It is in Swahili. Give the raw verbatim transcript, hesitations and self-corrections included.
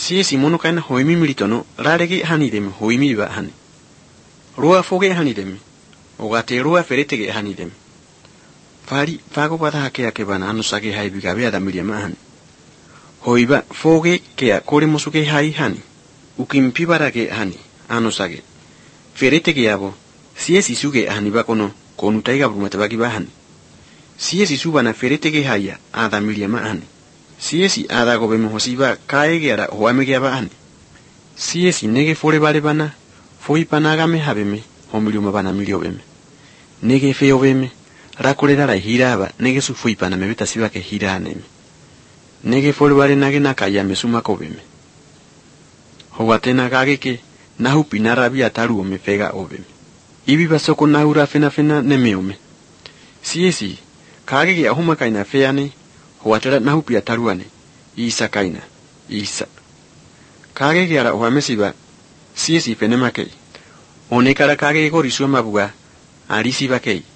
Siesi mono kaina hoimi militono rarege hani demi hoimi ba hani. Rua foge hani demi. Ogate rua feretege hani demi. Fari fago pada hake ake bana anu sake hai bigabe ada milia mahani. Hoiba foge kea kore mosuke hai hani. Ukimpi barage hani anu sake. Feretege abo. Siesi suge hani bakono konu taiga brumate bagi bahani. Siesi subana feretege haya ada milia mahani. Siesi ada gobe mohosiba kaege ara hoamege abahani. Siesi nege fore bale bana foi panagame habeme homiliuma bana milio beme. Nege feo beme rakore dara hiraba nege su foi pana mebeta siba ke hiraneme. Nege fore bale nage nakaya mesuma kobeme. Howatena kage ke nahu pinara bi ataru ome fega obeme. Ibi basoko nahura fena fena nemeome. Siesi kage ge ahuma kaina feane Howatera nahu pi ataruane isa kaina isa. Kage ge ara ohamesiba siesi fenema kei. Onekara kage go risua mabuga arisi bakei.